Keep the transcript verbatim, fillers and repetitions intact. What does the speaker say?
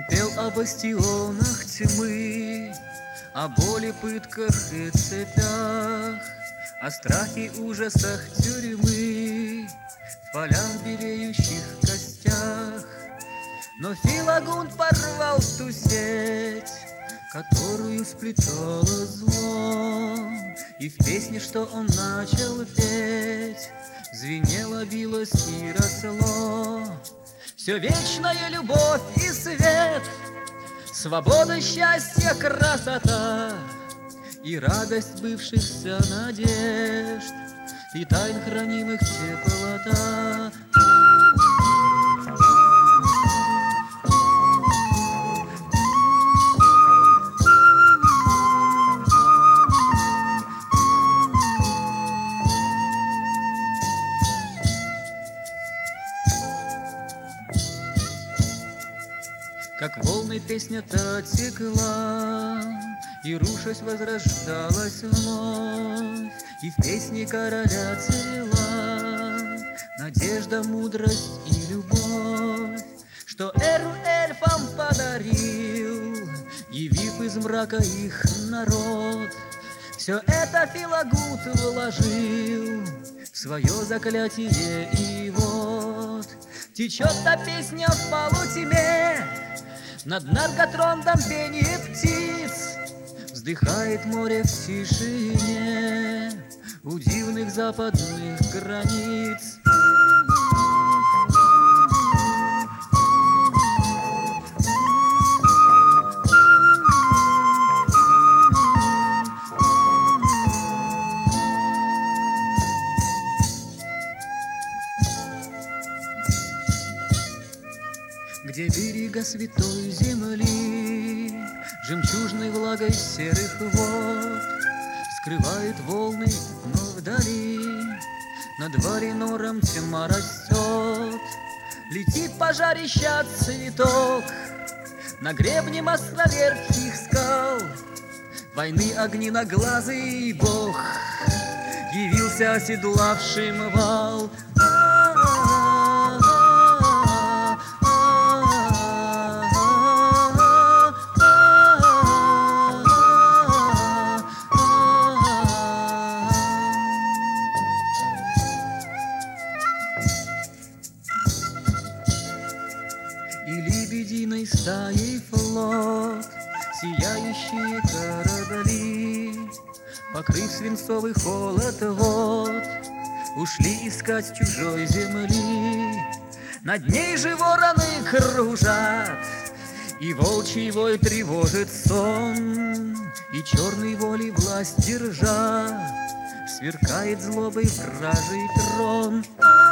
пел о бастионах тьмы, о боли, пытках и цепях, о страхе и ужасах тюрьмы, в полях белеющих костях. Но Филагун порвал ту сеть, которую сплетало зло, и в песне, что он начал петь, звенело, билось и росло. Все вечная любовь и свет, свобода, счастье, красота и радость сбывшихся надежд, и тайн хранимых теплота. Как волны песня-то текла, и, рушась, возрождалась вновь, и в песне короля цвела надежда, мудрость и любовь, что Эру эльфам подарил, явив из мрака их народ. Все это Филагут вложил в свое заклятие, и вот течет та песня в полутьме, над Наркотрондом пение птиц, вздыхает море в тишине у дивных западных границ. Где берега святой земли, жемчужной влагой серых вод, скрывают волны, но вдали над Варинором тьма растет. Летит пожарища цветок на гребне мостноверхих скал, войны огненоглазый бог явился оседлавшим вал. И лебединой стаей флот, сияющие корабли, покрыв свинцовый холод вод, ушли искать чужой земли. Над ней же вороны кружат, и волчий вой тревожит сон, и черной воли власть держа сверкает злобой вражий трон.